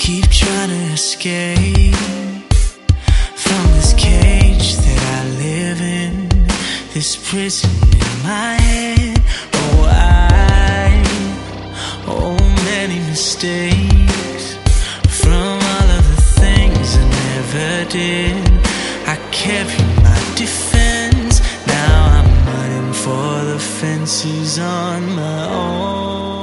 keep trying to escape from this cage that I live in, this prison in my head. Oh, many mistakes from all of the things I never did. I kept my defense, now I'm running for the fences on my own.